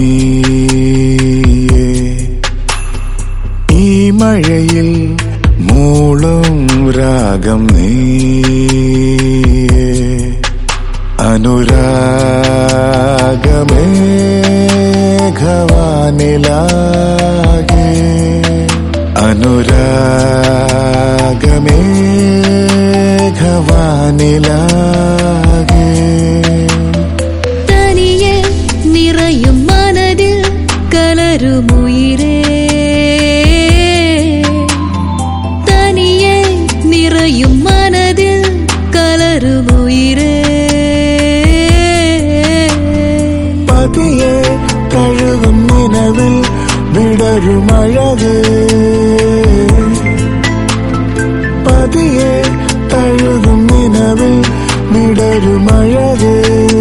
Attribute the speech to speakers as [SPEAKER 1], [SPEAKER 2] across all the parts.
[SPEAKER 1] ഈ മഴയിൽ മൂളും രാഗം നീ അനുരാഗമേഘവാനിലാകെ അനുരാഗമേഘവാനിലാകെ
[SPEAKER 2] തനിയെ നിറയും മനതിൽ കലരുമുയിരേ തനിയെ നിറയും മനതിൽ കലരുമുയിരേ
[SPEAKER 1] പതിയെ കഴുകും നിലവിൽ വിടരുമഴകേ പതിയെ കഴുകും നിലവിൽ വിടരുമഴകേ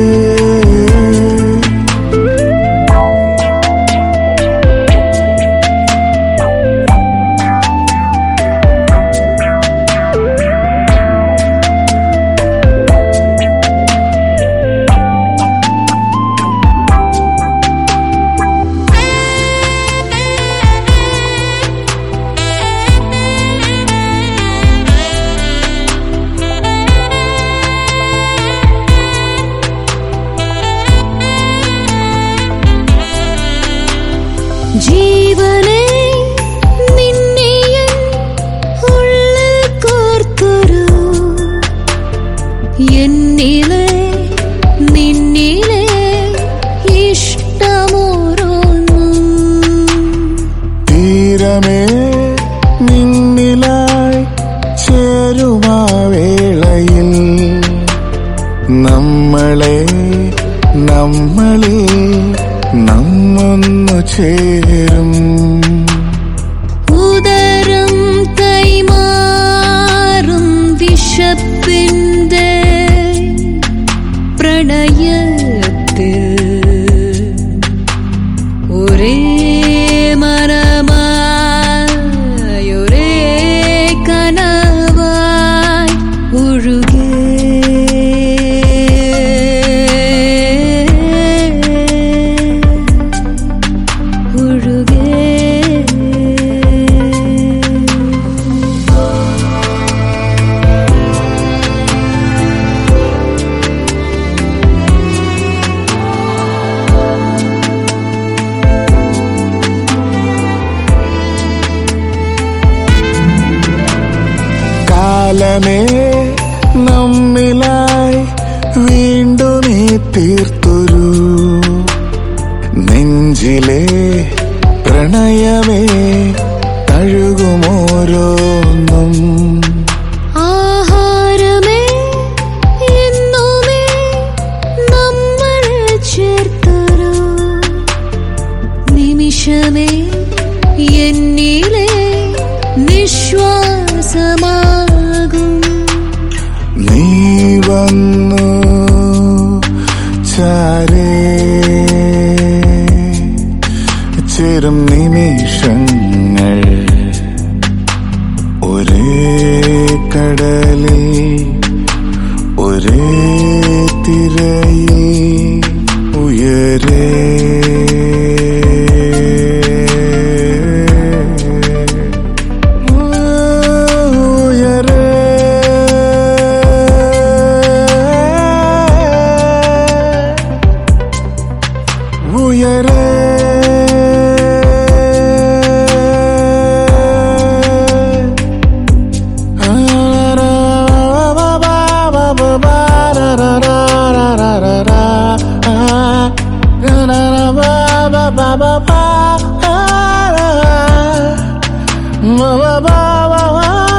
[SPEAKER 2] ജീവനെ നിന്നെ ഉള്ളിൽ കോർത്തൊരു എന്നിലെ നിന്നിലെ ഇഷ്ടമോരോന്നും
[SPEAKER 1] തീരമേ നിന്നിലായി ചേരുമാവേളയിൽ നമ്മളിൽ നമ്മൊന്നു ചേരും
[SPEAKER 2] ഉദരം കൈമാറും വിശപ്പിന്റെ പ്രണയത്തിൽ ഒരേ മനമായി ഒരേ കനവായി ഒഴുകേ
[SPEAKER 1] കാലമേ നമ്മിലായി വീണ്ടും നീ തീർത്തൊരു നെഞ്ചിലെ പ്രണയമേ തഴുകുമോരോന്നും
[SPEAKER 2] ആഹാരമേ എന്നുമേ നമ്മൾ ചേർത്തൊരു നിമിഷമേ എന്നിലെ നിശ്വാസമാകും
[SPEAKER 1] നീ വന്നു ചാരേ ചേരും നിമിഷങ്ങൾ ഒരേ കടലിൽ ഒരേ തിരയിൽ ഉയരേ ba ba ba ba